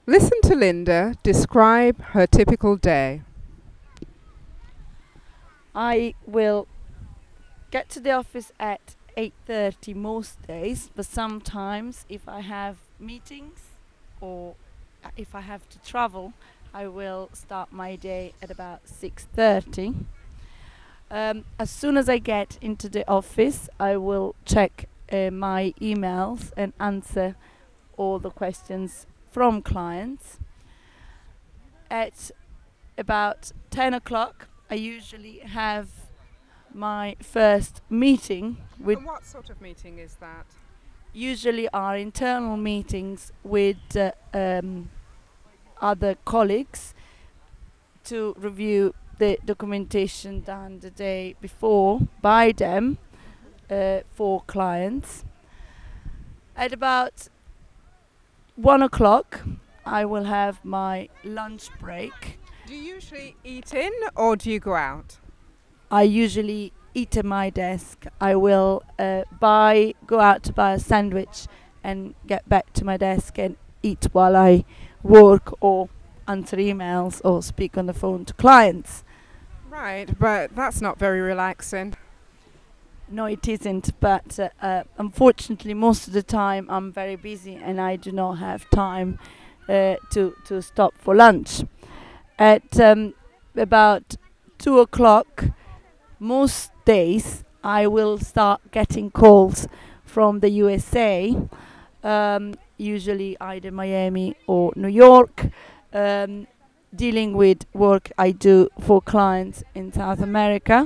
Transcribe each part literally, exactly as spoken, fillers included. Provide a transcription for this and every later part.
Listen to Linda describe her typical day. I will get to the office at eight thirty most days, but sometimes if I have meetings or uh, if I have to travel, I will start my day at about six thirty. Um, as soon as I get into the office, I will check uh, my emails and answer all the questions from clients. At about ten o'clock, I usually have my first meeting with And what sort of meeting is that? usually our internal meetings with uh, um, other colleagues to review the documentation done the day before by them uh, for clients. At about one o'clock, I will have my lunch break. Do you usually eat in or do you go out? I usually eat at my desk. I will uh, buy, go out to buy a sandwich and get back to my desk and eat while I work or answer emails or speak on the phone to clients. Right, but that's not very relaxing. No, it isn't, but uh, uh, unfortunately, most of the time I'm very busy and I do not have time uh, to, to stop for lunch. At um, about two o'clock, most days I will start getting calls from the U S A, um, usually either Miami or New York, um, dealing with work I do for clients in South America.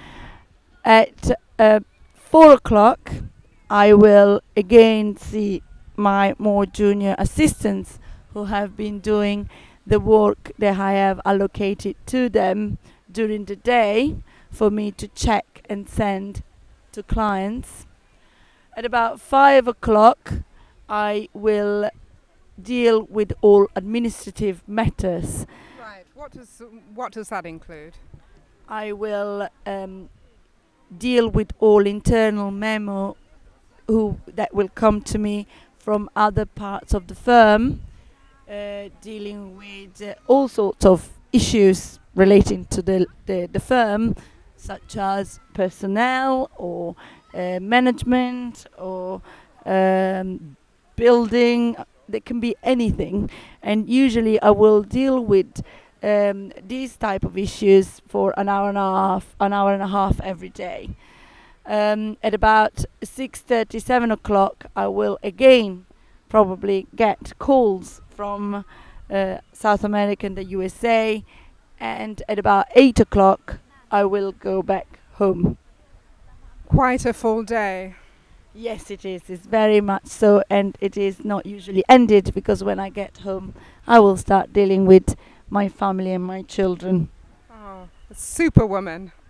At uh, four o'clock, I will again see my more junior assistants who have been doing the work that I have allocated to them during the day for me to check and send to clients. At about five o'clock, I will deal with all administrative matters. Right, what does what does that include? I will um, deal with all internal memo who that will come to me from other parts of the firm, uh, dealing with uh, all sorts of issues relating to the, the, the firm, such as personnel or uh, management or um, building. There can be anything, and usually I will deal with um, these type of issues for an hour and a half, an hour and a half every day. Um, at about six thirty, seven o'clock, I will again probably get calls from uh, South America and the U S A, and at about eight o'clock, I will go back home. Quite a full day. Yes, it is. It's very much so, and it is not usually ended because when I get home, I will start dealing with my family and my children. Oh, a superwoman.